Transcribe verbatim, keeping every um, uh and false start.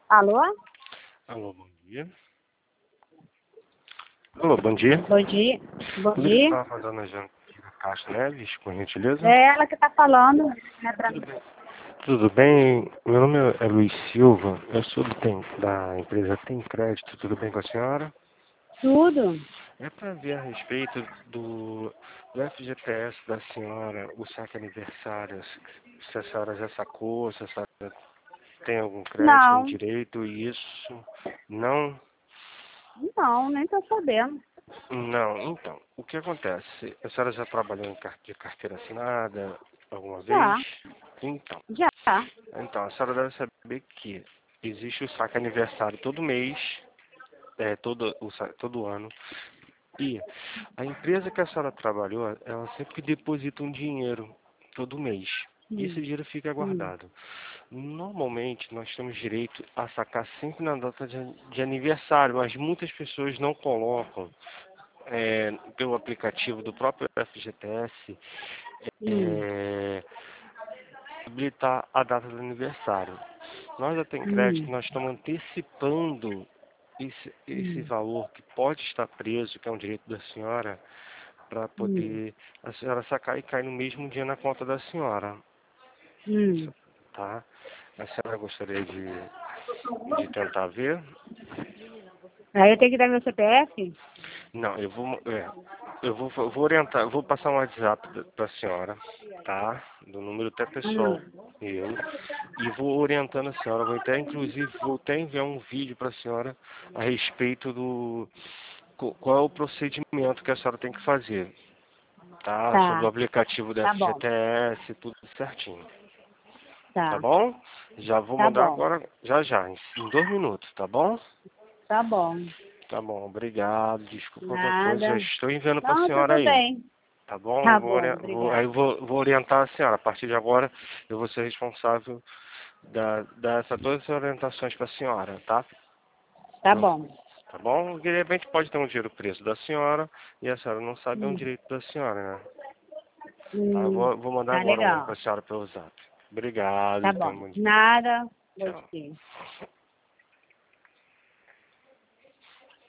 Alô? Alô, bom dia. Alô, bom dia. Bom dia. Bom Poderia dia. falar com a dona Janaína Castro Neves, por gentileza? É ela que tá falando, né, pra mim. Tudo bem. Tudo bem? Meu nome é Luiz Silva, eu sou do Tem, da empresa Tem Crédito, tudo bem com a senhora? Tudo. É para ver a respeito do, do F G T S da senhora, o saque aniversário, se a senhora já sacou, se a senhora tem algum crédito em Não, direito, isso, não? não, nem tô sabendo. Não, então, o que acontece? A senhora já trabalhou em car- de carteira assinada alguma vez? Já, Então, já. então, a senhora deve saber que existe o saque aniversário todo mês, é, todo, o, sa- todo ano, e a empresa que a senhora trabalhou, ela sempre deposita um dinheiro todo mês. E esse Hum, dinheiro fica hum, guardado. Normalmente, nós temos direito a sacar sempre na data de, de aniversário, mas muitas pessoas não colocam é, pelo aplicativo do próprio F G T S, hum, é, habilitar a data do aniversário. Nós da Tem Crédito, hum, nós estamos antecipando esse, esse hum, valor que pode estar preso, que é um direito da senhora, para hum, poder a senhora sacar e cair no mesmo dia na conta da senhora, hum. tá? A senhora gostaria de, de tentar ver? Aí eu tenho que dar meu C P F? Não, eu vou, é, eu vou, eu vou orientar, eu vou passar um WhatsApp para a senhora, tá? Do número até pessoal Hum, meu, e vou orientando a senhora. Vou até, inclusive, vou até enviar um vídeo para a senhora a respeito do co- qual é o procedimento que a senhora tem que fazer, tá? Sobre o tá, aplicativo da tá bom, F G T S, tudo certinho, tá tá, bom? Já vou tá mandar bom, agora, já já, em em dois minutos, tá bom? tá bom. Tá bom, obrigado. Desculpa qualquer coisa, já Nada. estou enviando para a Não, senhora tudo aí. bem. Tá bom? Eu Tá vou, bom, ori- vou, aí obrigada. eu vou, vou orientar a senhora. A partir de agora, eu vou ser responsável da, dessa, todas as orientações para a senhora, tá? Tá Não, bom. tá bom? De repente pode ter um dinheiro preso da senhora e a senhora não sabe, é um Hum, direito da senhora, né? Tá? Eu hum, vou, vou mandar tá agora um para legal. a senhora pelo zap. Obrigado Tá e tenha bom. um bom dia. Nada. Tchau. Gostei.